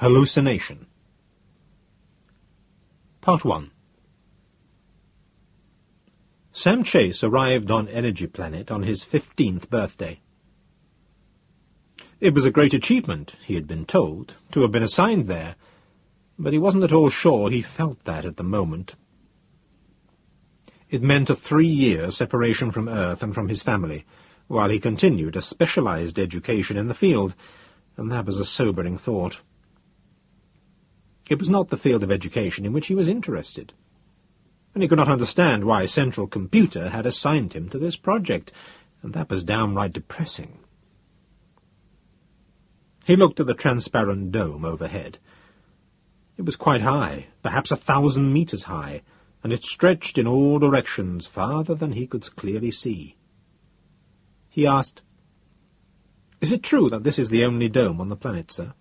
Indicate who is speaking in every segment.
Speaker 1: Hallucination. Part 1. Sam Chase arrived on Energy Planet on his 15th birthday. It was a great achievement, he had been told, to have been assigned there, but he wasn't at all sure he felt that at the moment. It meant a 3-year separation from Earth and from his family, while he continued a specialized education in the field, and that was a sobering thought. It was not the field of education in which he was interested, and he could not understand why Central Computer had assigned him to this project, and that was downright depressing. He looked at the transparent dome overhead. It was quite high, perhaps 1,000 meters high, and it stretched in all directions farther than he could clearly see. He asked, "Is it true that this is the only dome on the planet, sir?"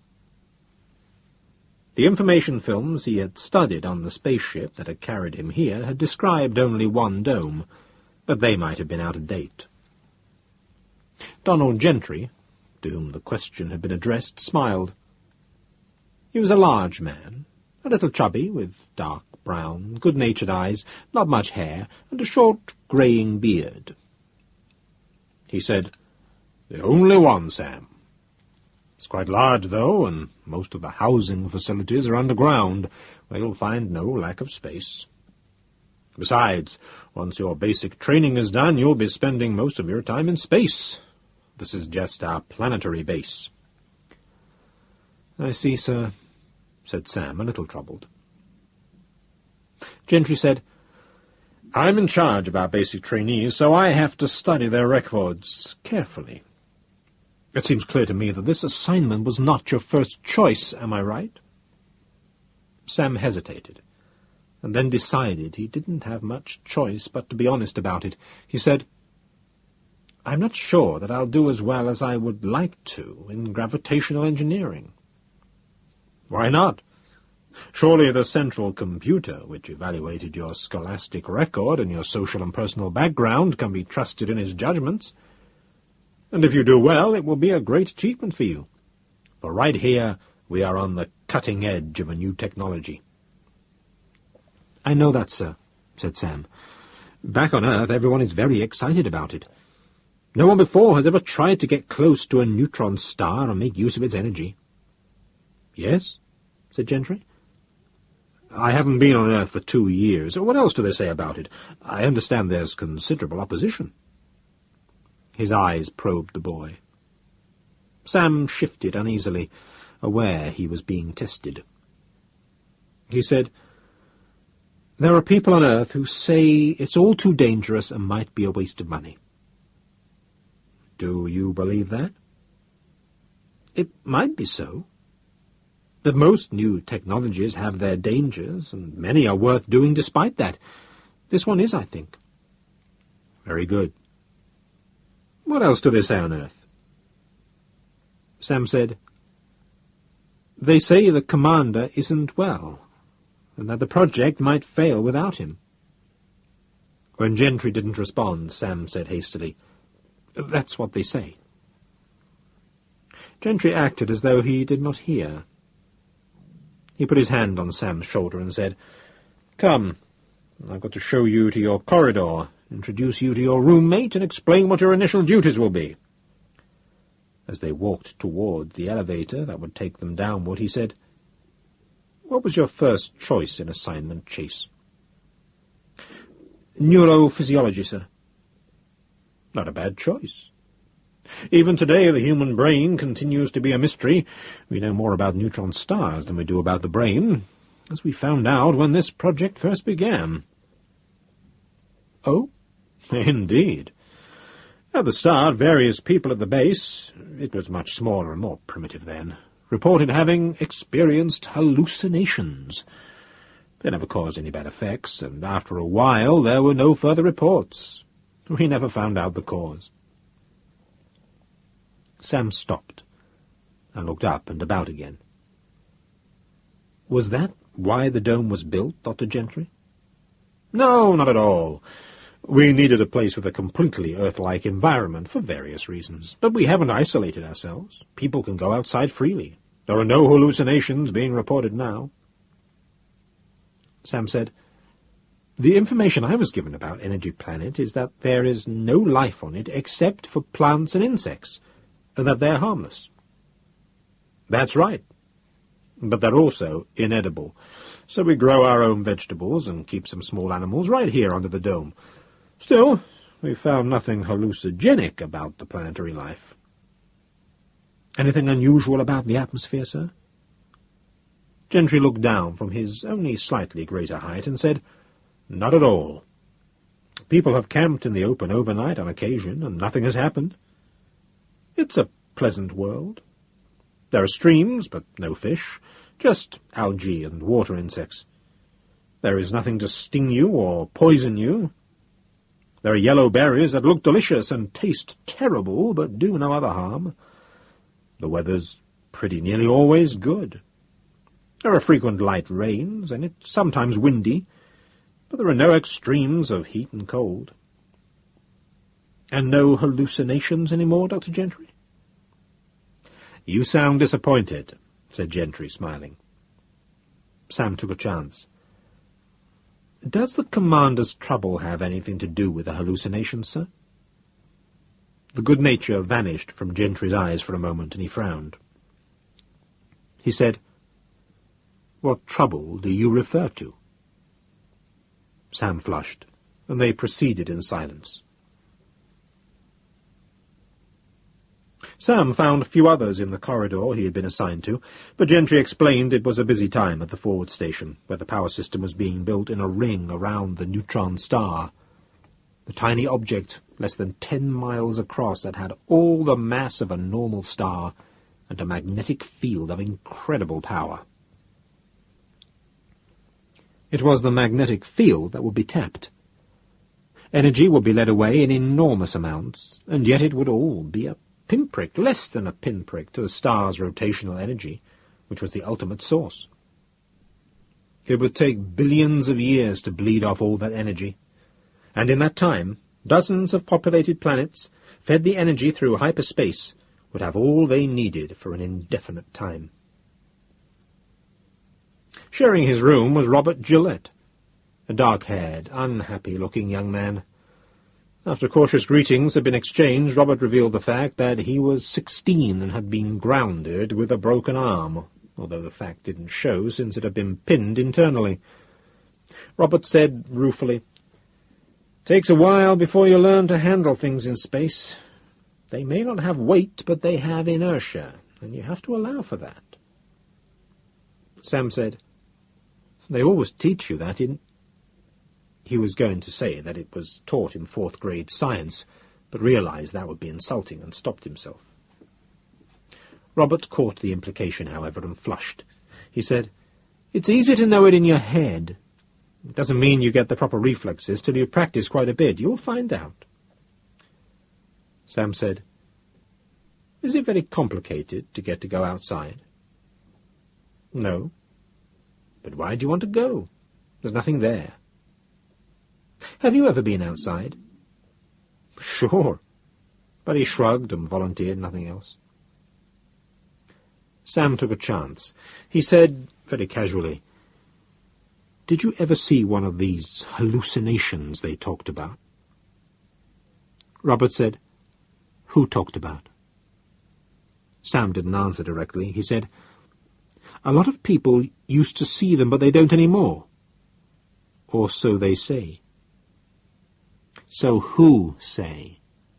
Speaker 1: The information films he had studied on the spaceship that had carried him here had described only one dome, but they might have been out of date. Donald Gentry, to whom the question had been addressed, smiled. He was a large man, a little chubby, with dark brown, good-natured eyes, not much hair, and a short, greying beard. He said, "The only one, Sam. It's quite large, though, and most of the housing facilities are underground, where you'll find no lack of space. Besides, once your basic training is done, you'll be spending most of your time in space. This is just our planetary base." "I see, sir," said Sam, a little troubled. Gentry said, "I'm in charge of our basic trainees, so I have to study their records carefully. It seems clear to me that this assignment was not your first choice, am I right?" Sam hesitated, and then decided he didn't have much choice but to be honest about it. He said, "I'm not sure that I'll do as well as I would like to in gravitational engineering." "Why not? Surely the Central Computer, which evaluated your scholastic record and your social and personal background, can be trusted in its judgments. And if you do well, it will be a great achievement for you. For right here, we are on the cutting edge of a new technology." "I know that, sir," said Sam. "Back on Earth, everyone is very excited about it. No one before has ever tried to get close to a neutron star and make use of its energy." "Yes?" said Gentry. "I haven't been on Earth for 2 years. What else do they say about it? I understand there's considerable opposition." His eyes probed the boy. Sam shifted uneasily, aware he was being tested. He said, "There are people on Earth who say it's all too dangerous and might be a waste of money." "Do you believe that?" "It might be so. But most new technologies have their dangers, and many are worth doing despite that. This one is, I think." "Very good. What else do they say on Earth?" Sam said, "They say the commander isn't well, and that the project might fail without him." When Gentry didn't respond, Sam said hastily, "That's what they say." Gentry acted as though he did not hear. He put his hand on Sam's shoulder and said, "Come, I've got to show you to your corridor, introduce you to your roommate, and explain what your initial duties will be." As they walked toward the elevator that would take them downward, he said, "What was your first choice in assignment, Chase?" "Neurophysiology, sir." "Not a bad choice. Even today the human brain continues to be a mystery. We know more about neutron stars than we do about the brain, as we found out when this project first began." "Oh?" "Indeed. At the start, various people at the base, it was much smaller and more primitive then, reported having experienced hallucinations. They never caused any bad effects, and after a while there were no further reports. We never found out the cause." Sam stopped and looked up and about again. "Was that why the dome was built, Dr. Gentry?" "No, not at all. We needed a place with a completely Earth-like environment for various reasons, but we haven't isolated ourselves. People can go outside freely. There are no hallucinations being reported now. Sam said, The information I was given about Energy Planet is that there is no life on it except for plants and insects, and that they're harmless. That's right. But they're also inedible. So we grow our own vegetables and keep some small animals right here under the dome. Still, we found nothing hallucinogenic about the planetary life. Anything unusual about the atmosphere, sir? Gentry looked down from his only slightly greater height and said, Not at all. People have camped in the open overnight on occasion, and nothing has happened. It's a pleasant world. There are streams, but no fish, just algae and water insects. There is nothing to sting you or poison you. There are yellow berries that look delicious and taste terrible, but do no other harm. The weather's pretty nearly always good. There are frequent light rains, and it's sometimes windy, but there are no extremes of heat and cold. And no hallucinations any more, Dr. Gentry? You sound disappointed, said Gentry, smiling. Sam took a chance. Does the commander's trouble have anything to do with the hallucinations, sir? The good nature vanished from Gentry's eyes for a moment, and he frowned. He said, What trouble do you refer to? Sam flushed, and they proceeded in silence. Sam found a few others in the corridor he had been assigned to, but Gentry explained it was a busy time at the forward station, where the power system was being built in a ring around the neutron star. The tiny object, less than 10 miles across, that had all the mass of a normal star and a magnetic field of incredible power. It was the magnetic field that would be tapped. Energy would be led away in enormous amounts, and yet it would all be a pinprick, less than a pinprick, to the star's rotational energy, which was the ultimate source. It would take billions of years to bleed off all that energy, and in that time, dozens of populated planets, fed the energy through hyperspace, would have all they needed for an indefinite time. Sharing his room was Robert Gillette, a dark-haired, unhappy-looking young man. After cautious greetings had been exchanged, Robert revealed the fact that he was 16 and had been grounded with a broken arm, although the fact didn't show since it had been pinned internally. Robert said ruefully, "Takes a while before you learn to handle things in space. They may not have weight, but they have inertia, and you have to allow for that." Sam said, "They always teach you that in—" He was going to say that it was taught in fourth-grade science, but realized that would be insulting and stopped himself. Robert caught the implication, however, and flushed. He said, "It's easy to know it in your head. It doesn't mean you get the proper reflexes till you practice quite a bit. You'll find out." Sam said, "Is it very complicated to get to go outside?" "No." "But why do you want to go? There's nothing there." "Have you ever been outside?" "Sure." But he shrugged and volunteered nothing else. Sam took a chance. He said, very casually, "Did you ever see one of these hallucinations they talked about?" Robert said, "Who talked about?" Sam didn't answer directly. He said, "A lot of people used to see them, but they don't anymore. Or so they say." "So who say?"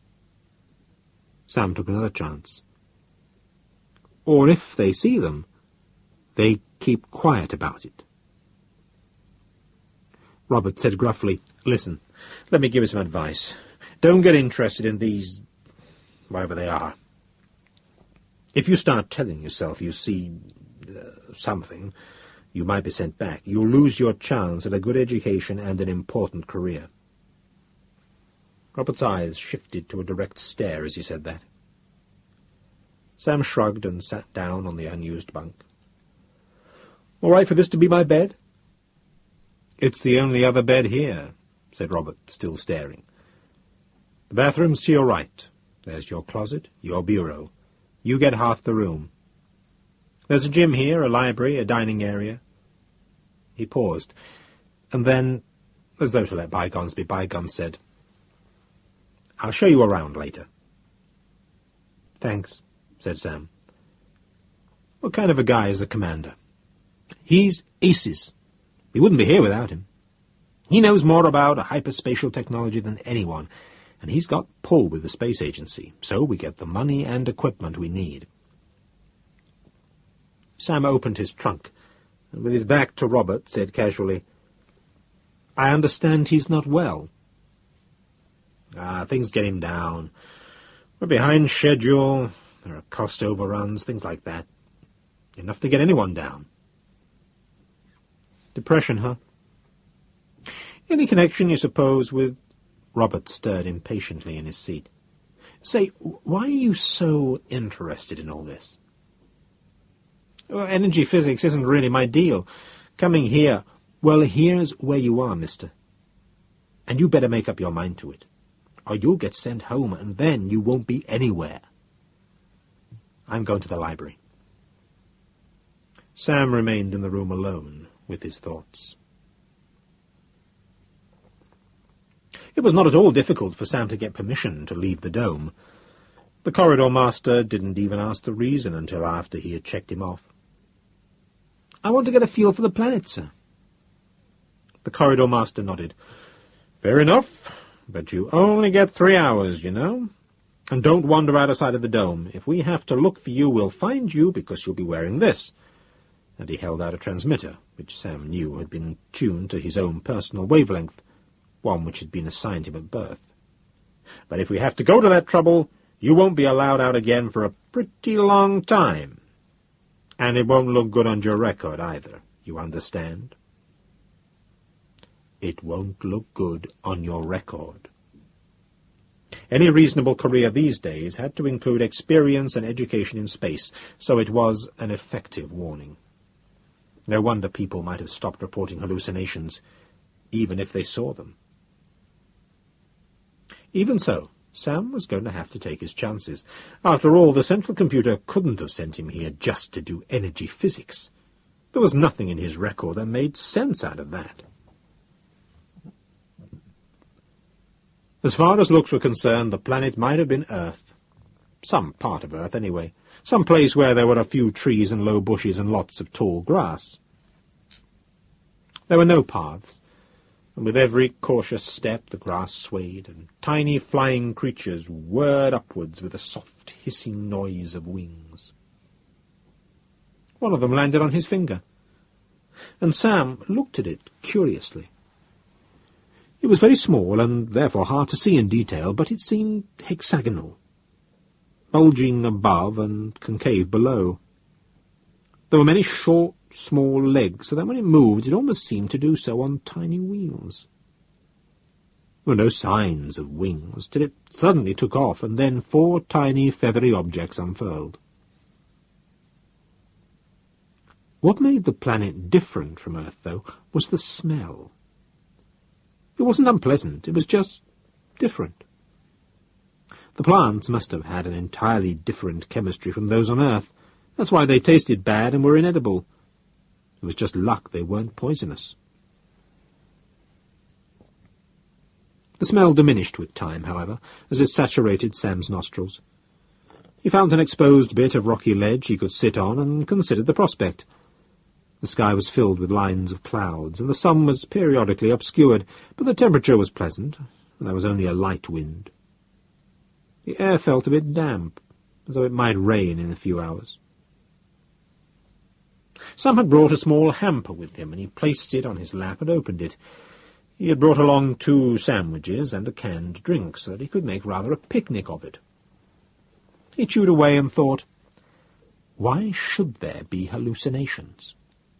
Speaker 1: Sam took another chance. "Or if they see them, they keep quiet about it." Robert said gruffly, "Listen, let me give you some advice. Don't get interested in these, whatever they are. If you start telling yourself you see something, you might be sent back. You'll lose your chance at a good education and an important career." Robert's eyes shifted to a direct stare as he said that. Sam shrugged and sat down on the unused bunk. "All right for this to be my bed?" "It's the only other bed here," said Robert, still staring. "The bathroom's to your right. There's your closet, your bureau. You get half the room." There's a gym here, a library, a dining area. He paused, and then, as though to let bygones be bygones, said, "I'll show you around later." "Thanks," said Sam. "What kind of a guy is the commander?" "He's aces. We wouldn't be here without him. He knows more about hyperspatial technology than anyone, and he's got pull with the space agency, so we get the money and equipment we need." Sam opened his trunk, and with his back to Robert said casually, "I understand he's not well." Things get him down. We're behind schedule, there are cost overruns, things like that. Enough to get anyone down." "Depression, huh? Any connection, you suppose, with—" Robert stirred impatiently in his seat. "Say, why are you so interested in all this?" "Well, energy physics isn't really my deal. Coming here—" "Well, here's where you are, mister. And you better make up your mind to it, or you'll get sent home, and then you won't be anywhere. I'm going to the library." Sam remained in the room alone with his thoughts. It was not at all difficult for Sam to get permission to leave the dome. The corridor master didn't even ask the reason until after he had checked him off. "I want to get a feel for the planet, sir." The corridor master nodded. "Fair enough, but you only get 3 hours, you know. And don't wander outside of the dome. If we have to look for you, we'll find you because you'll be wearing this." And he held out a transmitter, which Sam knew had been tuned to his own personal wavelength, one which had been assigned him at birth. "But if we have to go to that trouble, you won't be allowed out again for a pretty long time. And it won't look good on your record either, you understand?" "It won't look good on your record." Any reasonable career these days had to include experience and education in space, so it was an effective warning. No wonder people might have stopped reporting hallucinations, even if they saw them. Even so, Sam was going to have to take his chances. After all, the central computer couldn't have sent him here just to do energy physics. There was nothing in his record that made sense out of that. As far as looks were concerned, the planet might have been Earth. Some part of Earth, anyway. Some place where there were a few trees and low bushes and lots of tall grass. There were no paths, and with every cautious step the grass swayed, and tiny flying creatures whirred upwards with a soft hissing noise of wings. One of them landed on his finger, and Sam looked at it curiously. It was very small, and therefore hard to see in detail, but it seemed hexagonal, bulging above and concave below. There were many short, small legs, so that when it moved, it almost seemed to do so on tiny wheels. There were no signs of wings, till it suddenly took off, and then 4 tiny feathery objects unfurled. What made the planet different from Earth, though, was the smell. It wasn't unpleasant, it was just different. The plants must have had an entirely different chemistry from those on Earth. That's why they tasted bad and were inedible. It was just luck they weren't poisonous. The smell diminished with time, however, as it saturated Sam's nostrils. He found an exposed bit of rocky ledge he could sit on and considered the prospect. The sky was filled with lines of clouds, and the sun was periodically obscured, but the temperature was pleasant, and there was only a light wind. The air felt a bit damp, as though it might rain in a few hours. Sam had brought a small hamper with him, and he placed it on his lap and opened it. He had brought along 2 sandwiches and a canned drink, so that he could make rather a picnic of it. He chewed away and thought, why should there be hallucinations?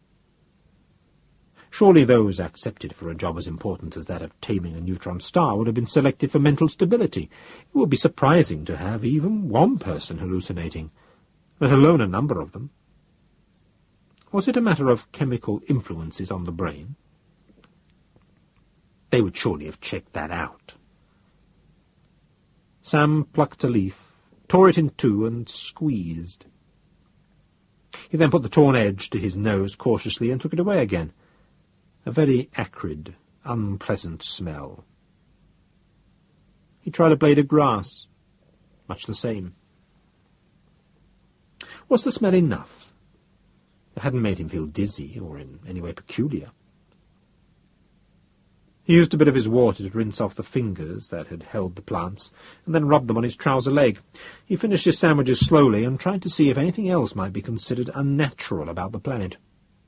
Speaker 1: Surely those accepted for a job as important as that of taming a neutron star would have been selected for mental stability. It would be surprising to have even one person hallucinating, let alone a number of them. Was it a matter of chemical influences on the brain? They would surely have checked that out. Sam plucked a leaf, tore it in 2, and squeezed. He then put the torn edge to his nose cautiously and took it away again. A very acrid, unpleasant smell. He tried a blade of grass. Much the same. Was the smell enough? It hadn't made him feel dizzy or in any way peculiar. He used a bit of his water to rinse off the fingers that had held the plants, and then rubbed them on his trouser leg. He finished his sandwiches slowly and tried to see if anything else might be considered unnatural about the planet.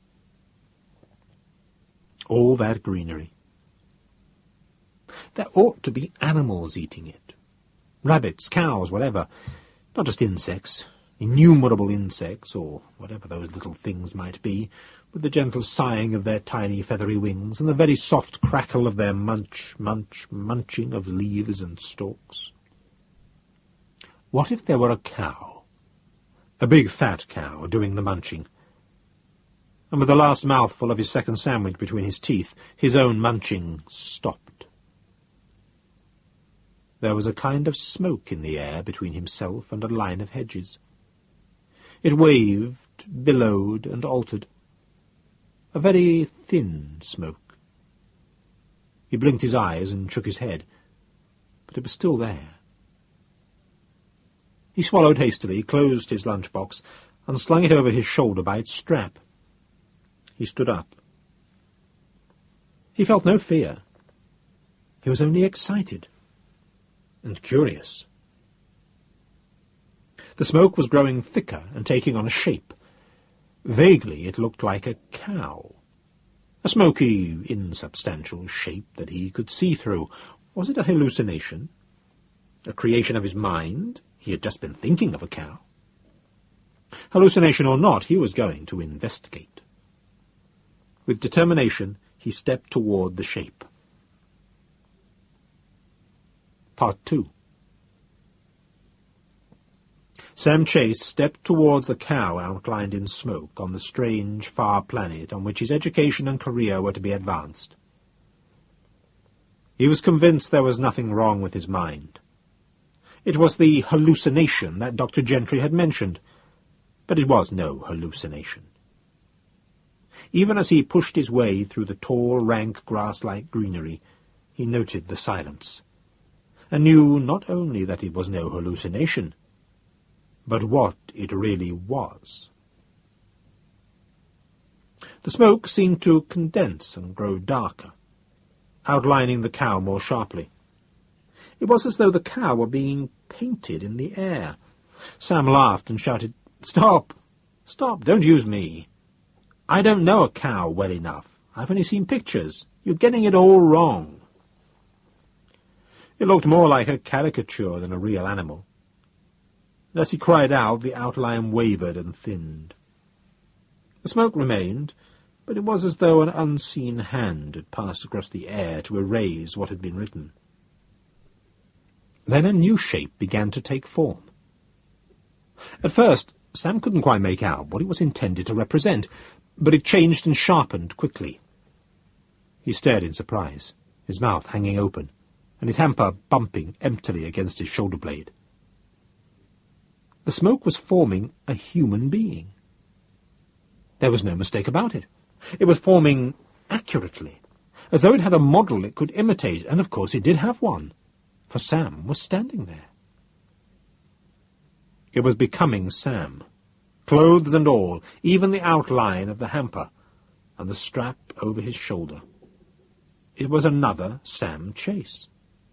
Speaker 1: All that greenery. There ought to be animals eating it. Rabbits, cows, whatever. Not just insects. Innumerable insects, or whatever those little things might be, with the gentle sighing of their tiny feathery wings, and the very soft crackle of their munching of leaves and stalks. What if there were a cow? A big fat cow doing the munching. And with the last mouthful of his second sandwich between his teeth, his own munching stopped. There was a kind of smoke in the air between himself and a line of hedges. It waved, billowed, and altered. A very thin smoke. He blinked his eyes and shook his head, but it was still there. He swallowed hastily, closed his lunchbox, and slung it over his shoulder by its strap. He stood up. He felt no fear. He was only excited and curious. The smoke was growing thicker and taking on a shape. Vaguely it looked like a cow. A smoky, insubstantial shape that he could see through. Was it a hallucination? A creation of his mind? He had just been thinking of a cow. Hallucination or not, he was going to investigate. With determination, he stepped toward the shape. Part 2. Sam Chase stepped towards the cow outlined in smoke on the strange, far planet on which his education and career were to be advanced. He was convinced there was nothing wrong with his mind. It was the hallucination that Dr. Gentry had mentioned, but it was no hallucination. Even as he pushed his way through the tall, rank, grass-like greenery, he noted the silence, and knew not only that it was no hallucination, but what it really was. The smoke seemed to condense and grow darker, outlining the cow more sharply. It was as though the cow were being painted in the air. Sam laughed and shouted, "Stop! Stop! Don't use me. I don't know a cow well enough. I've only seen pictures. You're getting it all wrong." It looked more like a caricature than a real animal. And as he cried out, the outline wavered and thinned. The smoke remained, but it was as though an unseen hand had passed across the air to erase what had been written. Then a new shape began to take form. At first, Sam couldn't quite make out what it was intended to represent, but it changed and sharpened quickly. He stared in surprise, his mouth hanging open, and his hamper bumping emptily against his shoulder blade. The smoke was forming a human being. There was no mistake about it. It was forming accurately, as though it had a model it could imitate, and of course it did have one, for Sam was standing there. It was becoming Sam, clothes and all, even the outline of the hamper, and the strap over his shoulder. It was another Sam Chase.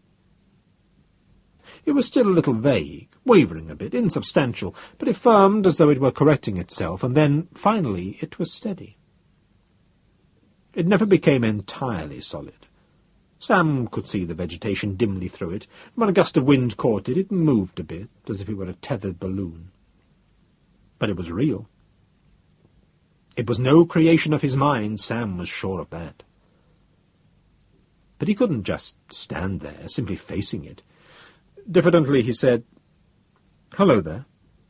Speaker 1: It was still a little vague, wavering a bit, insubstantial, but it firmed as though it were correcting itself, and then, finally, it was steady. It never became entirely solid. Sam could see the vegetation dimly through it, and when a gust of wind caught it, it moved a bit, as if it were a tethered balloon. But it was real. It was no creation of his mind, Sam was sure of that. But he couldn't just stand there, simply facing it. Diffidently he said, "Hello there."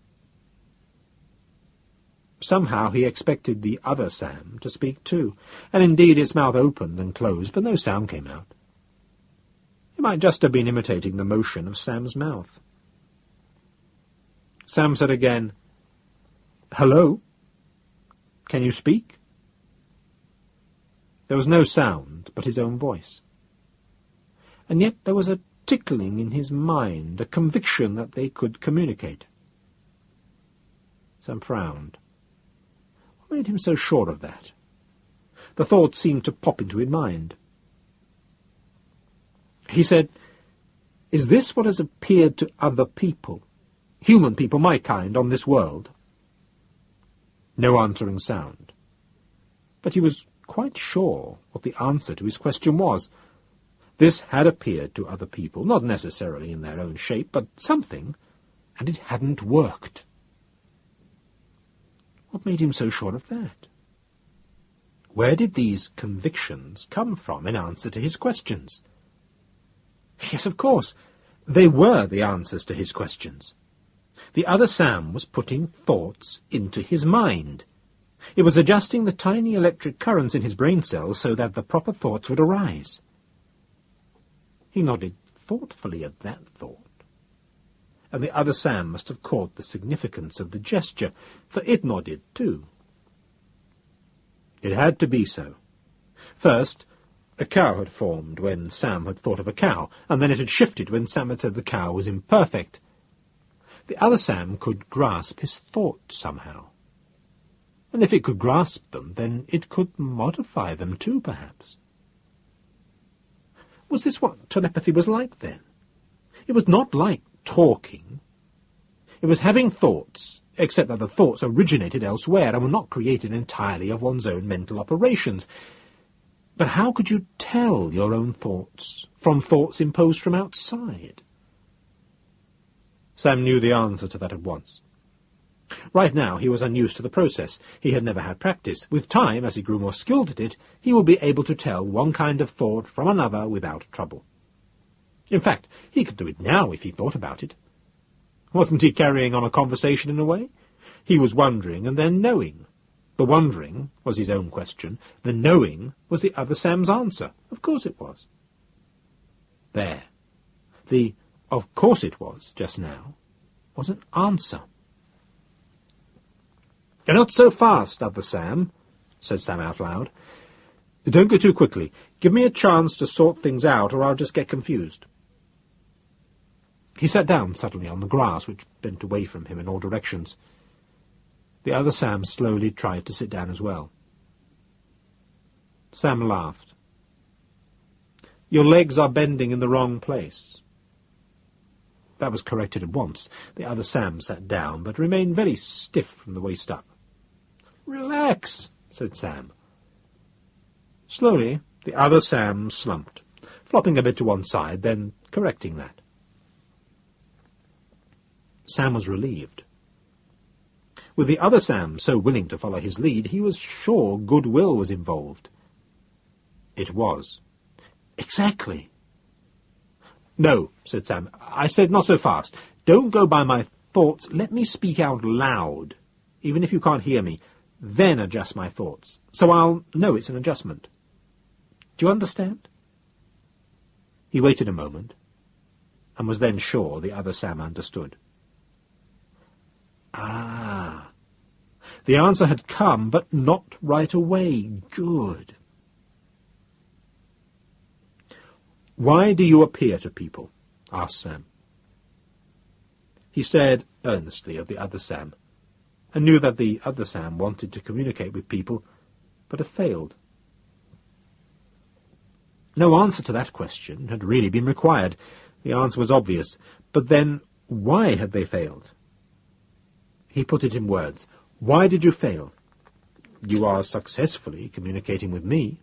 Speaker 1: Somehow he expected the other Sam to speak too, and indeed its mouth opened and closed, but no sound came out. It might just have been imitating the motion of Sam's mouth. Sam said again, "Hello?" Can you speak?" There was no sound but his own voice. And yet there was a tickling in his mind, a conviction that they could communicate. Sam frowned. What made him so sure of that? The thought seemed to pop into his mind. He said, "Is this what has appeared to other people, human people, my kind, on this world?" No answering sound. But he was quite sure what the answer to his question was. This had appeared to other people, not necessarily in their own shape, but something, and it hadn't worked. What made him so sure of that? Where did these convictions come from in answer to his questions? Yes, of course, they were the answers to his questions. The other Sam was putting thoughts into his mind. It was adjusting the tiny electric currents in his brain cells so that the proper thoughts would arise. He nodded thoughtfully at that thought. And the other Sam must have caught the significance of the gesture, for it nodded too. It had to be so. First, a cow had formed when Sam had thought of a cow, and then it had shifted when Sam had said the cow was imperfect. The other Sam could grasp his thoughts somehow. And if it could grasp them, then it could modify them too, perhaps. Was this what telepathy was like, then? It was not like talking. It was having thoughts, except that the thoughts originated elsewhere and were not created entirely of one's own mental operations. But how could you tell your own thoughts from thoughts imposed from outside? Sam knew the answer to that at once. Right now he was unused to the process. He had never had practice. With time, as he grew more skilled at it, he would be able to tell one kind of thought from another without trouble. In fact, he could do it now if he thought about it. Wasn't he carrying on a conversation in a way? He was wondering and then knowing. The wondering was his own question. The knowing was the other Sam's answer. Of course it was. There. The "of course it was" just now was an answer. "You're not so fast, other Sam," said Sam out loud. "Don't go too quickly. Give me a chance to sort things out, or I'll just get confused." He sat down suddenly on the grass, which bent away from him in all directions. The other Sam slowly tried to sit down as well. Sam laughed. "Your legs are bending in the wrong place." That was corrected at once. The other Sam sat down, but remained very stiff from the waist up. "Relax," said Sam. Slowly, the other Sam slumped, flopping a bit to one side, then correcting that. Sam was relieved. With the other Sam so willing to follow his lead, he was sure goodwill was involved. It was. Exactly. "No," said Sam. "I said not so fast. Don't go by my thoughts. Let me speak out loud, even if you can't hear me. Then adjust my thoughts, so I'll know it's an adjustment. Do you understand?" He waited a moment, and was then sure the other Sam understood. Ah. The answer had come, but not right away. Good. "Why do you appear to people?" asked Sam. He stared earnestly at the other Sam, and knew that the other Sam wanted to communicate with people, but had failed. No answer to that question had really been required. The answer was obvious. But then, why had they failed? He put it in words. "Why did you fail?" "You are successfully communicating with me."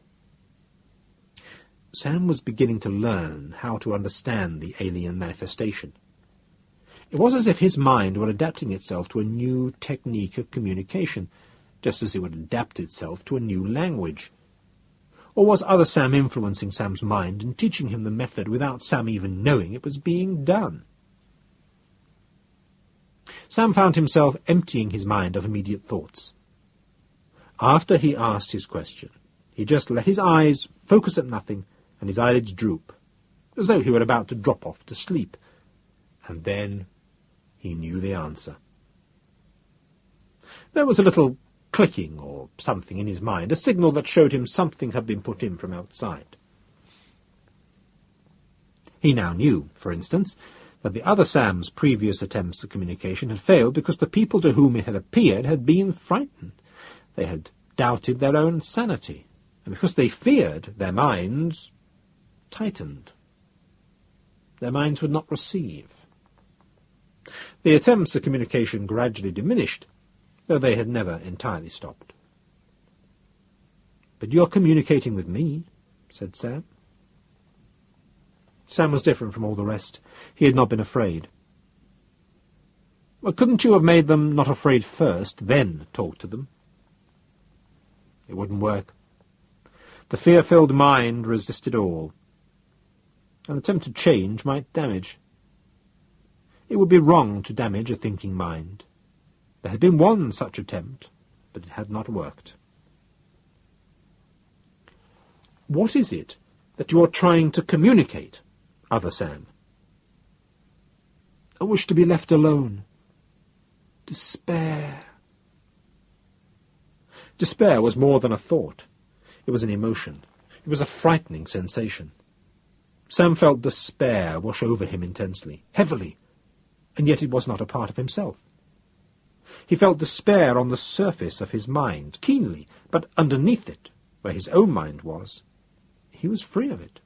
Speaker 1: Sam was beginning to learn how to understand the alien manifestation. It was as if his mind were adapting itself to a new technique of communication, just as it would adapt itself to a new language. Or was other Sam influencing Sam's mind and teaching him the method without Sam even knowing it was being done? Sam found himself emptying his mind of immediate thoughts. After he asked his question, he just let his eyes focus at nothing and his eyelids droop, as though he were about to drop off to sleep. And then he knew the answer. There was a little clicking or something in his mind, a signal that showed him something had been put in from outside. He now knew, for instance, that the other Sam's previous attempts at communication had failed because the people to whom it had appeared had been frightened. They had doubted their own sanity, and because they feared, their minds tightened. Their minds would not receive. The attempts at communication gradually diminished, though they had never entirely stopped. "But you're communicating with me," said Sam. Sam was different from all the rest. He had not been afraid. "Well, couldn't you have made them not afraid first, then talk to them?" It wouldn't work. The fear-filled mind resisted all. An attempt to change might damage. It would be wrong to damage a thinking mind. There had been one such attempt, but it had not worked. "What is it that you are trying to communicate, other Sam?" "I wish to be left alone. Despair." Despair was more than a thought. It was an emotion. It was a frightening sensation. Sam felt despair wash over him intensely, heavily, and yet it was not a part of himself. He felt despair on the surface of his mind, keenly, but underneath it, where his own mind was, he was free of it.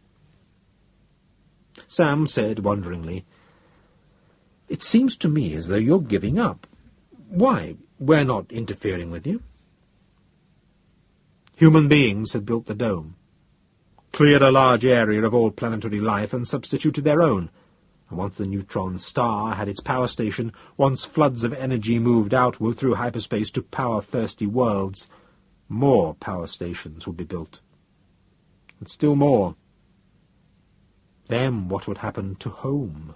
Speaker 1: Sam said wonderingly, "It seems to me as though you're giving up. Why? We're not interfering with you." Human beings had built the dome, cleared a large area of all planetary life and substituted their own, and once the neutron star had its power station, once floods of energy moved outward through hyperspace to power-thirsty worlds, more power stations would be built. And still more. Then what would happen to home?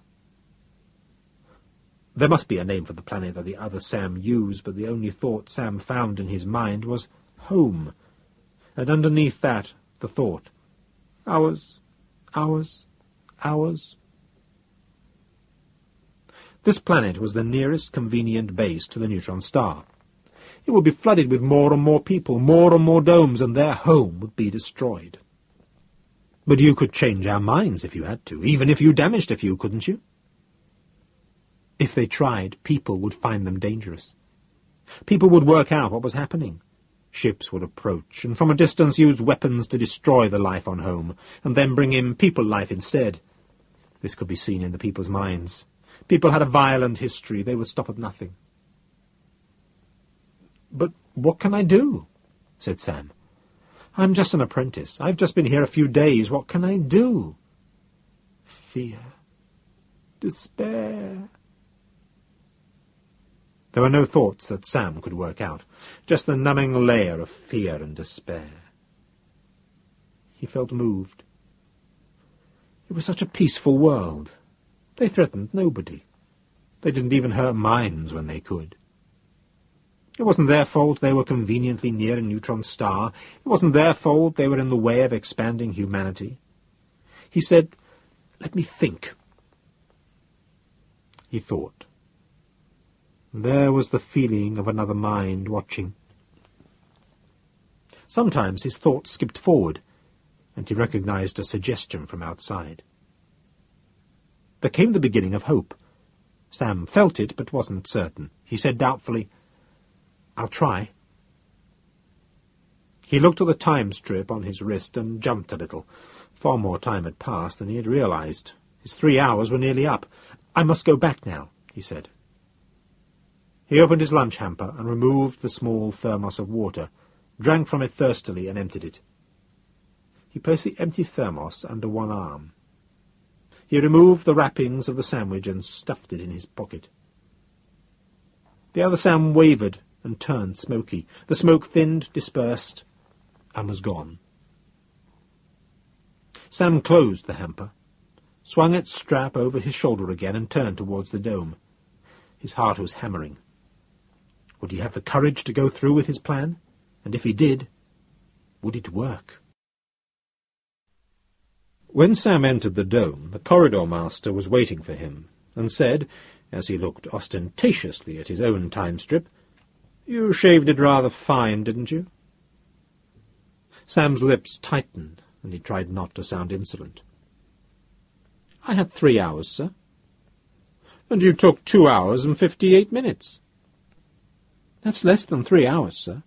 Speaker 1: There must be a name for the planet that the other Sam used, but the only thought Sam found in his mind was home, and underneath that the thought, hours, hours, hours. This planet was the nearest convenient base to the neutron star. It would be flooded with more and more people, more and more domes, and their home would be destroyed. But you could change our minds if you had to, even if you damaged a few, couldn't you? If they tried, people would find them dangerous. People would work out what was happening. Ships would approach, and from a distance use weapons to destroy the life on home, and then bring in people life instead. This could be seen in the people's minds. People had a violent history. They would stop at nothing. "But what can I do?" said Sam. "I'm just an apprentice. I've just been here a few days. What can I do?" Fear. Despair. There were no thoughts that Sam could work out, just the numbing layer of fear and despair. He felt moved. It was such a peaceful world. They threatened nobody. They didn't even hurt minds when they could. It wasn't their fault they were conveniently near a neutron star. It wasn't their fault they were in the way of expanding humanity. He said, "Let me think." He thought. There was the feeling of another mind watching. Sometimes his thoughts skipped forward, and he recognized a suggestion from outside. There came the beginning of hope. Sam felt it, but wasn't certain. He said doubtfully, "I'll try." He looked at the time strip on his wrist and jumped a little. Far more time had passed than he had realized. His 3 hours were nearly up. "I must go back now," he said. He opened his lunch hamper and removed the small thermos of water, drank from it thirstily and emptied it. He placed the empty thermos under one arm. He removed the wrappings of the sandwich and stuffed it in his pocket. The other Sam wavered and turned smoky. The smoke thinned, dispersed, and was gone. Sam closed the hamper, swung its strap over his shoulder again, and turned towards the dome. His heart was hammering. Would he have the courage to go through with his plan? And if he did, would it work? When Sam entered the dome, the corridor master was waiting for him, and said, as he looked ostentatiously at his own time strip, You shaved it rather fine, didn't you? Sam's lips tightened, and he tried not to sound insolent. I had 3 hours, sir. And you took 2 hours and 58 minutes. That's less than 3 hours, sir.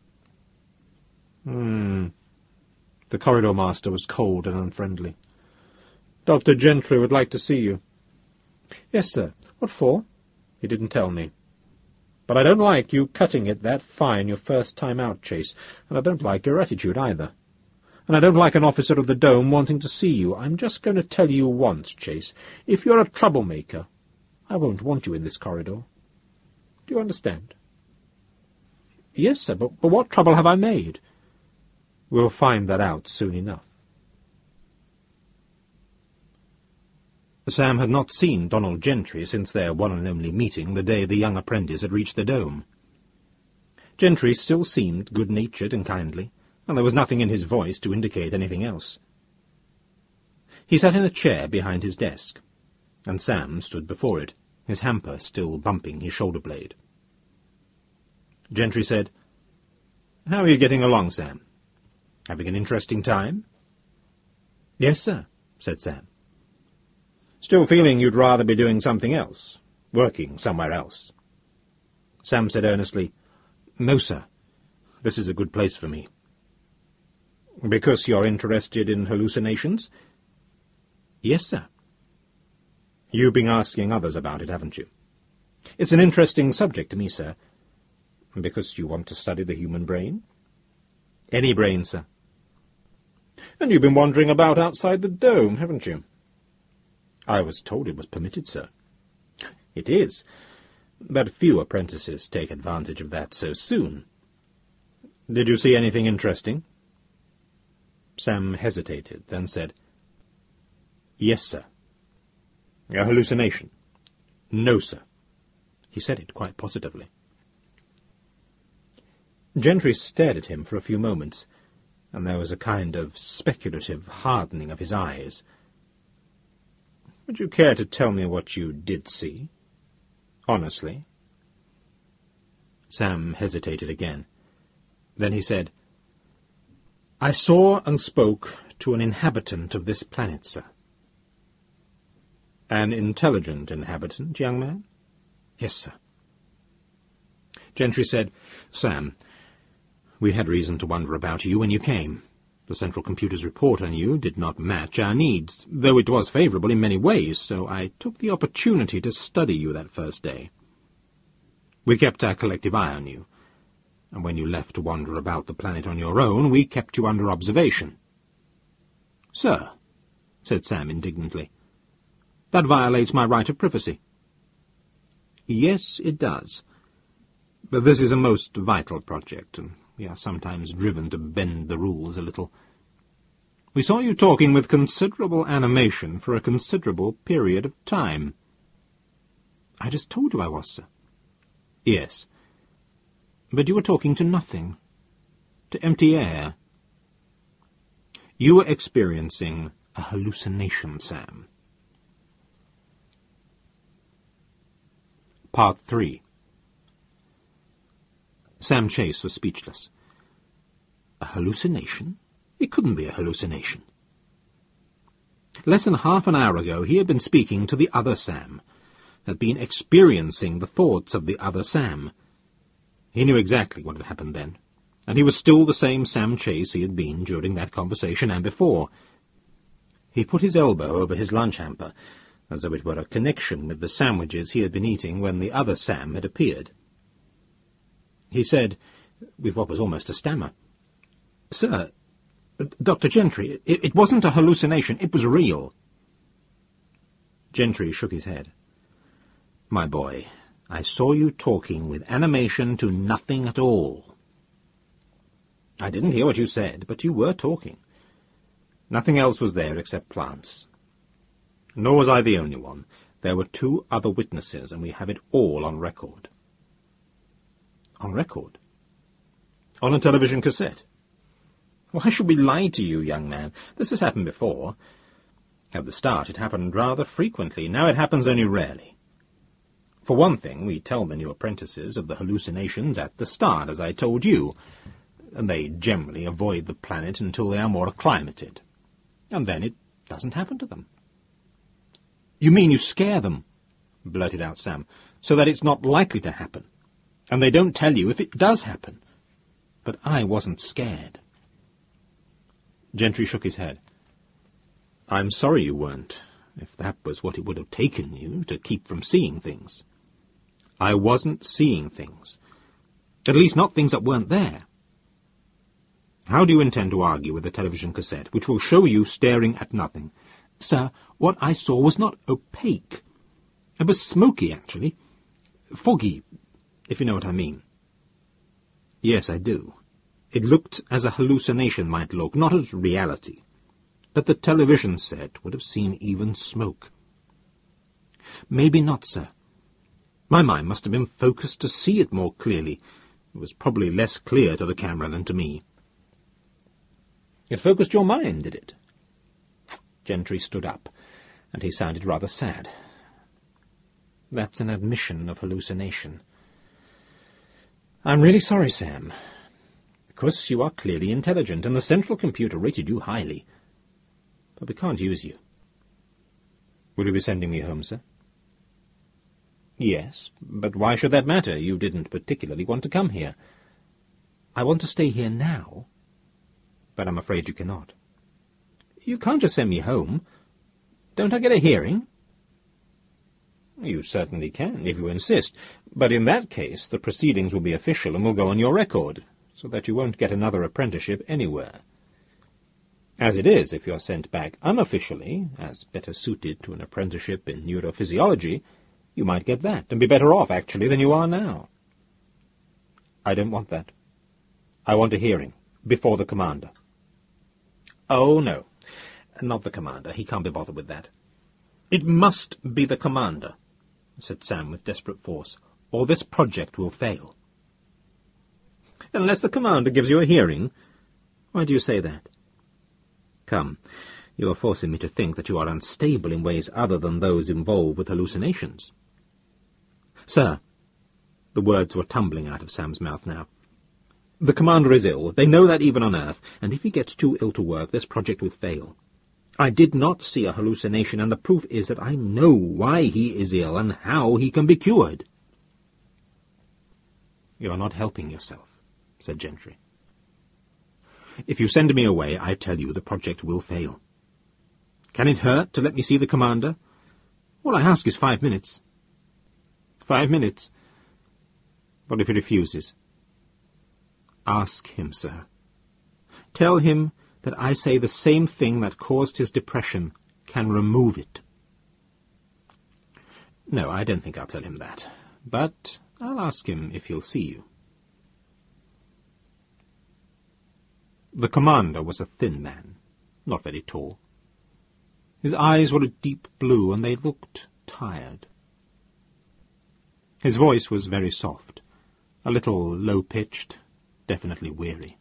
Speaker 1: The corridor master was cold and unfriendly. Dr. Gentry would like to see you. Yes, sir. What for? He didn't tell me. But I don't like you cutting it that fine your first time out, Chase, and I don't like your attitude either. And I don't like an officer of the Dome wanting to see you. I'm just going to tell you once, Chase, if you're a troublemaker, I won't want you in this corridor. Do you understand? Yes, sir, but what trouble have I made? We'll find that out soon enough. Sam had not seen Donald Gentry since their one and only meeting the day the young apprentice had reached the Dome. Gentry still seemed good-natured and kindly, and there was nothing in his voice to indicate anything else. He sat in a chair behind his desk, and Sam stood before it, his hamper still bumping his shoulder-blade. Gentry said, "How are you getting along, Sam? Having an interesting time?" "Yes, sir," said Sam. "Still feeling you'd rather be doing something else, working somewhere else?" Sam said earnestly, "No, sir. This is a good place for me." "Because you're interested in hallucinations?" "Yes, sir." "You've been asking others about it, haven't you?" "It's an interesting subject to me, sir." "Because you want to study the human brain?" "Any brain, sir." "And you've been wandering about outside the Dome, haven't you?" "I was told it was permitted, sir." "It is, but few apprentices take advantage of that so soon. Did you see anything interesting?" Sam hesitated, then said, "Yes, sir." "A hallucination?" "No, sir." He said it quite positively. Gentry stared at him for a few moments, and there was a kind of speculative hardening of his eyes. "Would you care to tell me what you did see? Honestly?" Sam hesitated again. Then he said, "I saw and spoke to an inhabitant of this planet, sir." "An intelligent inhabitant, young man?" "Yes, sir." Gentry said, "Sam, we had reason to wonder about you when you came. The Central Computer's report on you did not match our needs, though it was favourable in many ways, so I took the opportunity to study you that first day. We kept our collective eye on you, and when you left to wander about the planet on your own, we kept you under observation." "Sir," said Sam indignantly, "that violates my right of privacy." "Yes, it does. But this is a most vital project, and we are sometimes driven to bend the rules a little. We saw you talking with considerable animation for a considerable period of time." "I just told you I was, sir." "Yes. But you were talking to nothing, to empty air. You were experiencing a hallucination, Sam." Part 3. Sam Chase was speechless. A hallucination? It couldn't be a hallucination. Less than half an hour ago he had been speaking to the other Sam, had been experiencing the thoughts of the other Sam. He knew exactly what had happened then, and he was still the same Sam Chase he had been during that conversation and before. He put his elbow over his lunch hamper, as though it were a connection with the sandwiches he had been eating when the other Sam had appeared. He said, with what was almost a stammer, "Sir, Dr. Gentry, it wasn't a hallucination, it was real." Gentry shook his head. "My boy, I saw you talking with animation to nothing at all." "I didn't hear what you said, but you were talking. Nothing else was there except plants. Nor was I the only one. There were 2 other witnesses, and we have it all on record." "On record?" "On a television cassette. Why should we lie to you, young man? This has happened before. At the start it happened rather frequently. Now it happens only rarely.
Speaker 2: For one thing, we tell the new apprentices of the hallucinations at the start, as I told you, and they generally avoid the planet until they are more acclimated. And then it doesn't happen to them.
Speaker 1: You mean you scare them, blurted out Sam, so that it's not likely to happen. And they don't tell you if it does happen. But I wasn't scared.
Speaker 2: Gentry shook his head. I'm sorry you weren't, if that was what it would have taken you to keep from seeing things. I wasn't seeing things. At least not things that weren't there. How do you intend to argue with the television cassette, which will show you staring at nothing?
Speaker 1: Sir, what I saw was not opaque. It was smoky, actually. Foggy, if you know what I mean.
Speaker 2: Yes, I do. It looked as a hallucination might look, not as reality. But the television set would have seen even smoke.
Speaker 1: Maybe not, sir.
Speaker 2: My mind must have been focused to see it more clearly. It was probably less clear to the camera than to me.
Speaker 1: It focused your mind, did it? Gentry stood up, and he sounded rather sad. That's an admission of hallucination. I'm really sorry, Sam. Of course, you are clearly intelligent, and the central computer rated you highly. But we can't use you.
Speaker 2: Will you be sending me home, sir?
Speaker 1: Yes, but why should that matter? You didn't particularly want to come here. I want to stay here now, but I'm afraid you cannot. You can't just send me home. Don't I get a hearing? You certainly can, if you insist, but in that case the proceedings will be official and will go on your record, so that you won't get another apprenticeship anywhere. As it is, if you're sent back unofficially, as better suited to an apprenticeship in neurophysiology, you might get that, and be better off, actually, than you are now. I don't want that. I want a hearing, before the commander. Oh, no, not the commander. He can't be bothered with that. It must be the commander, said Sam with desperate force, or this project will fail. Unless the commander gives you a hearing? Why do you say that? Come, you are forcing me to think that you are unstable in ways other than those involved with hallucinations. Sir, the words were tumbling out of Sam's mouth now. The commander is ill. They know that even on Earth, and if he gets too ill to work, this project will fail. I did not see a hallucination, and the proof is that I know why he is ill and how he can be cured. You are not helping yourself, said Gentry. If you send me away, I tell you the project will fail. Can it hurt to let me see the commander? All I ask is 5 minutes. 5 minutes? What if he refuses? Ask him, sir. Tell him that I say the same thing that caused his depression can remove it. No, I don't think I'll tell him that, but I'll ask him if he'll see you. The commander was a thin man, not very tall. His eyes were a deep blue, and they looked tired. His voice was very soft, a little low-pitched, definitely weary.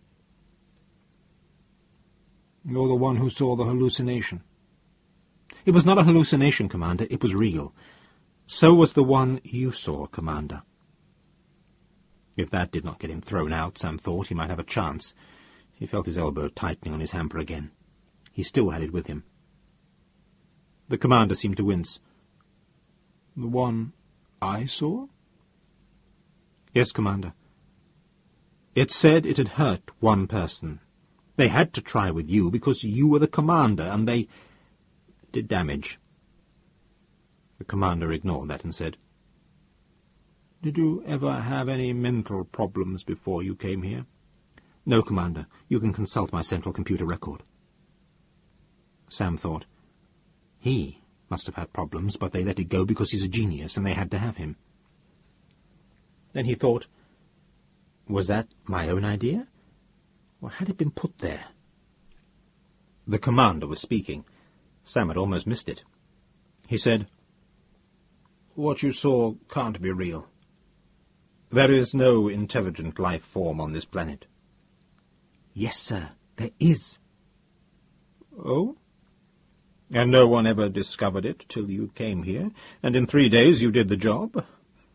Speaker 1: You're the one who saw the hallucination. It was not a hallucination, Commander, it was real. So was the one you saw, Commander. If that did not get him thrown out, Sam thought he might have a chance. He felt his elbow tightening on his hamper again. He still had it with him. The commander seemed to wince. The one I saw? Yes, Commander. It said it had hurt one person. They had to try with you because you were the commander, and they did damage. The commander ignored that and said, Did you ever have any mental problems before you came here? No, Commander. You can consult my central computer record. Sam thought, he must have had problems, but they let it go because he's a genius, and they had to have him. Then he thought, was that my own idea? Or had it been put there? The commander was speaking. Sam had almost missed it. He said, What you saw can't be real. There is no intelligent life form on this planet. Yes, sir, there is. Oh? And no one ever discovered it till you came here, and in 3 days you did the job?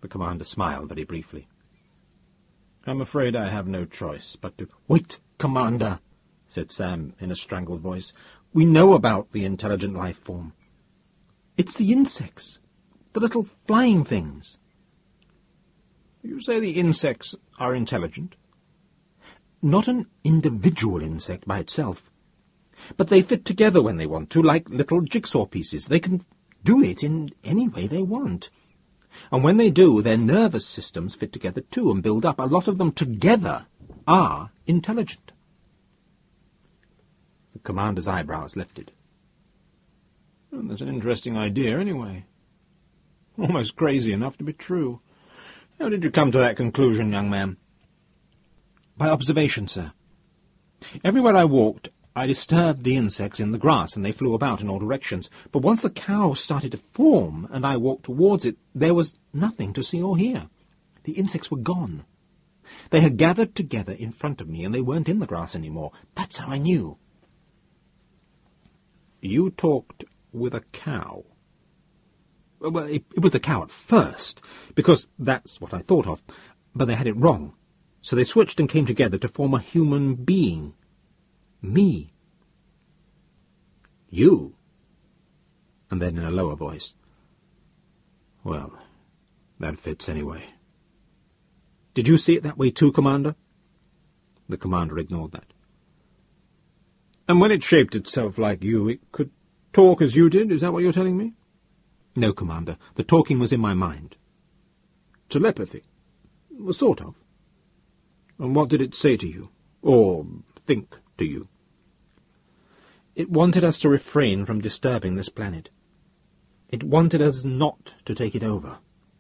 Speaker 2: The commander smiled very briefly.
Speaker 1: I'm afraid I have no choice but to...
Speaker 2: "Wait, Commander," said Sam in a strangled voice. "We know about the intelligent life form. It's the insects, the little flying things."
Speaker 1: You say the insects are intelligent?
Speaker 2: Not an individual insect by itself, but they fit together when they want to, like little jigsaw pieces. They can do it in any way they want. And when they do, their nervous systems fit together too and build up. A lot of them together are intelligent. The commander's eyebrows lifted.
Speaker 1: Well, that's an interesting idea, anyway. Almost crazy enough to be true. How did you come to that conclusion, young man?
Speaker 2: By observation, sir. Everywhere I walked, I disturbed the insects in the grass, and they flew about in all directions. But once the cow started to form, and I walked towards it, there was nothing to see or hear. The insects were gone. They had gathered together in front of me, and they weren't in the grass anymore. That's how I knew.
Speaker 1: You talked with a cow?
Speaker 2: Well, it was a cow at first, because that's what I thought of. But they had it wrong. So they switched and came together to form a human being. Me.
Speaker 1: You?
Speaker 2: And then in a lower voice,
Speaker 1: "Well, that fits anyway."
Speaker 2: "Did you see it that way too, Commander?" The commander ignored that.
Speaker 1: "And when it shaped itself like you, it could talk as you did? Is that what you're telling me?"
Speaker 2: "No, Commander. The talking was in my mind."
Speaker 1: "Telepathy? Well, sort of. And what did it say to you? Or think to you?"
Speaker 2: "It wanted us to refrain from disturbing this planet. It wanted us not to take it over."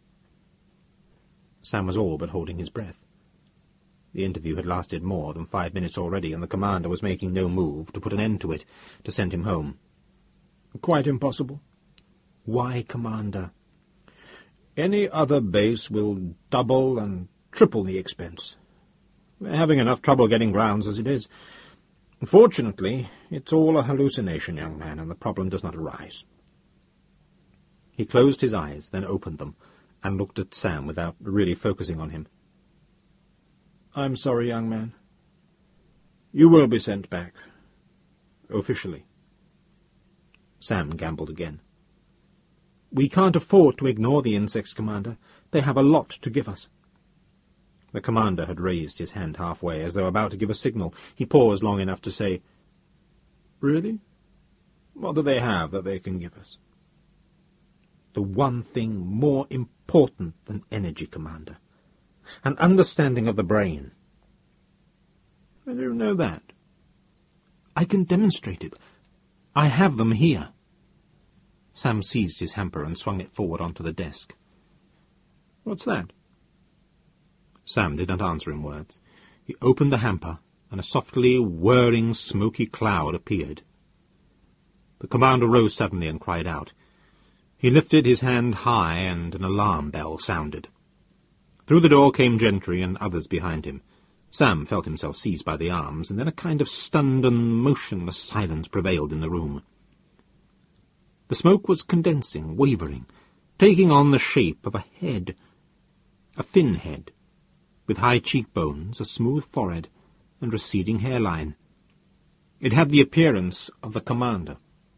Speaker 2: Sam was all but holding his breath. The interview had lasted more than 5 minutes already, and the commander was making no move to put an end to it, to send him home.
Speaker 1: "Quite impossible."
Speaker 2: "Why, Commander?"
Speaker 1: "Any other base will double and triple the expense. We're having enough trouble getting grounds as it is. Fortunately, it's all a hallucination, young man, and the problem does not arise."
Speaker 2: He closed his eyes, then opened them, and looked at Sam without really focusing on him.
Speaker 1: "I'm sorry, young man. You will be sent back. Officially."
Speaker 2: Sam gambled again. "We can't afford to ignore the insects, Commander. They have a lot to give us." The commander had raised his hand halfway, as though about to give a signal. He paused long enough to say,
Speaker 1: "Really? What do they have that they can give us?"
Speaker 2: "The one thing more important than energy, Commander. An understanding of the brain."
Speaker 1: "I don't know that."
Speaker 2: "I can demonstrate it. I have them here." Sam seized his hamper and swung it forward onto the desk.
Speaker 1: "What's that?"
Speaker 2: Sam did not answer in words. He opened the hamper, and a softly whirring, smoky cloud appeared. The commander rose suddenly and cried out. He lifted his hand high, and an alarm bell sounded. Through the door came Gentry and others behind him. Sam felt himself seized by the arms, and then a kind of stunned and motionless silence prevailed in the room. The smoke was condensing, wavering, taking on the shape of a head, a thin head, with high cheekbones, a smooth forehead, and receding hairline. It had the appearance of the commander.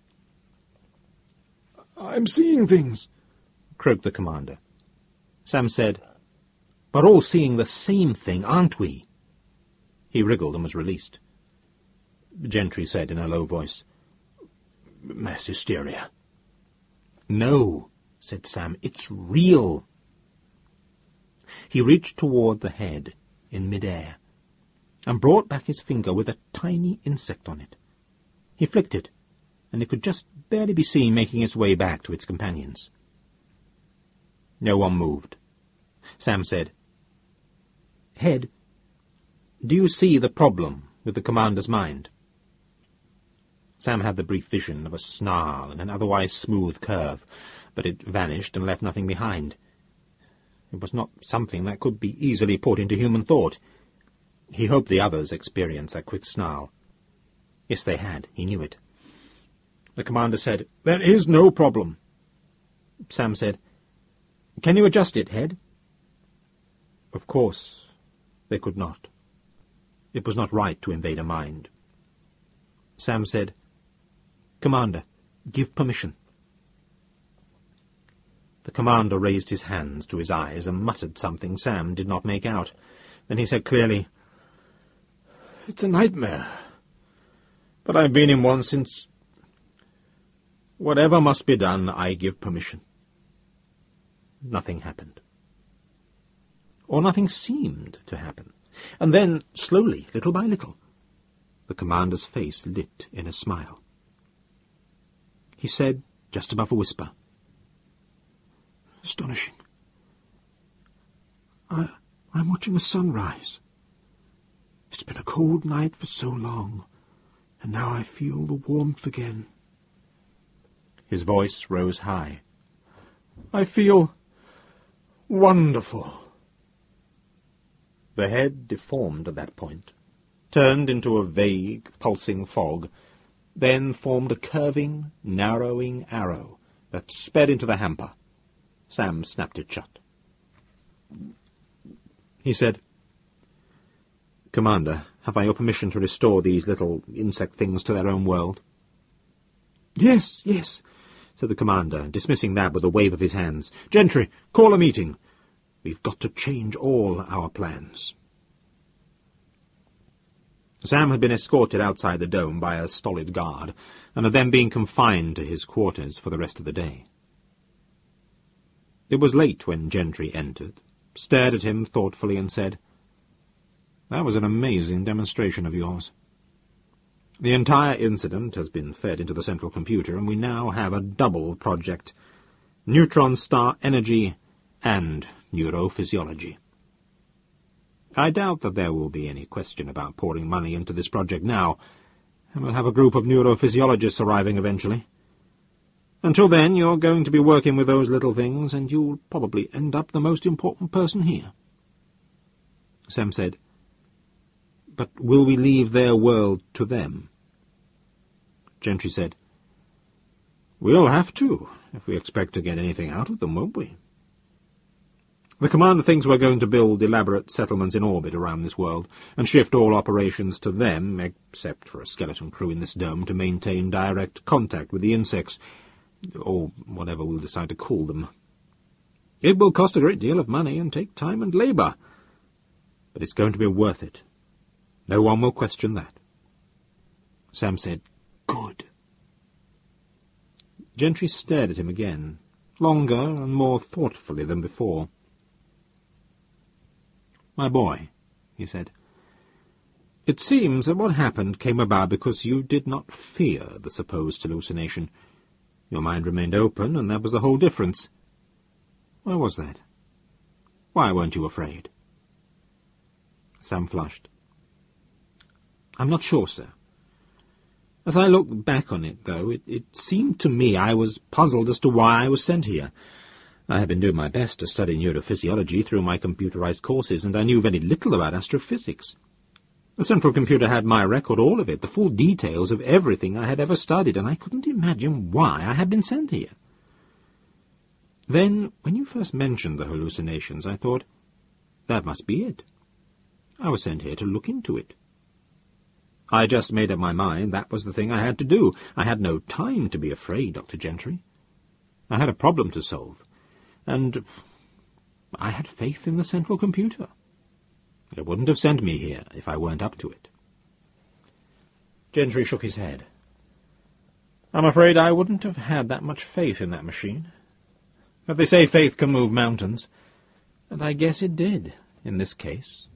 Speaker 1: "I'm seeing things,"
Speaker 2: croaked the commander. Sam said, "We're all seeing the same thing, aren't we?" He wriggled and was released. Gentry said in a low voice, "Mass hysteria." "No," said Sam, "it's real." He reached toward the head in mid-air and brought back his finger with a tiny insect on it. He flicked it, and it could just barely be seen making its way back to its companions. No one moved. Sam said, "Head, do you see the problem with the commander's mind?" Sam had the brief vision of a snarl and an otherwise smooth curve, but it vanished and left nothing behind. It was not something that could be easily put into human thought. He hoped the others experienced that quick snarl. Yes, they had. He knew it. The commander said, "There is no problem." Sam said, "Can you adjust it, Head? Of course, they could not. It was not right to invade a mind. Sam said, "Commander, give permission." The commander raised his hands to his eyes and muttered something Sam did not make out. Then he said clearly, "It's a nightmare. But I've been in one since... Whatever must be done, I give permission." Nothing happened. Or nothing seemed to happen. And then, slowly, little by little, the commander's face lit in a smile. He said, just above a whisper, "Astonishing. I'm watching a sunrise. It's been a cold night for so long, and now I feel the warmth again." His voice rose high. "I feel wonderful." The head deformed at that point, turned into a vague, pulsing fog, then formed a curving, narrowing arrow that sped into the hamper. Sam snapped it shut. He said, "Commander, have I your permission to restore these little insect things to their own world?" "Yes, yes," said the commander, dismissing that with a wave of his hands. "Gentry, call a meeting. We've got to change all our plans." Sam had been escorted outside the dome by a stolid guard, and had then been confined to his quarters for the rest of the day. It was late when Gentry entered, stared at him thoughtfully, and said, "That was an amazing demonstration of yours. The entire incident has been fed into the central computer, and we now have a double project: neutron star energy and neurophysiology. I doubt that there will be any question about pouring money into this project now, and we'll have a group of neurophysiologists arriving eventually. Until then, you're going to be working with those little things, and you'll probably end up the most important person here." Sam said, "But will we leave their world to them?" Gentry said, "We'll have to, if we expect to get anything out of them, won't we? The commander thinks we're going to build elaborate settlements in orbit around this world, and shift all operations to them, except for a skeleton crew in this dome to maintain direct contact with the insects, or whatever we'll decide to call them. It will cost a great deal of money and take time and labour, but it's going to be worth it. No one will question that." Sam said, "Good." Gentry stared at him again, longer and more thoughtfully than before. "My boy," he said, "it seems that what happened came about because you did not fear the supposed hallucination. Your mind remained open, and that was the whole difference. Why was that? Why weren't you afraid?" Sam flushed. "I'm not sure, sir. As I look back on it, though, it seemed to me I was puzzled as to why I was sent here. I had been doing my best to study neurophysiology through my computerized courses, and I knew very little about astrophysics. The central computer had my record, all of it, the full details of everything I had ever studied, and I couldn't imagine why I had been sent here. Then, when you first mentioned the hallucinations, I thought, that must be it. I was sent here to look into it. I just made up my mind that was the thing I had to do. I had no time to be afraid, Dr. Gentry. I had a problem to solve, and I had faith in the central computer. It wouldn't have sent me here if I weren't up to it." Gentry shook his head. "I'm afraid I wouldn't have had that much faith in that machine. But they say faith can move mountains, and I guess it did in this case."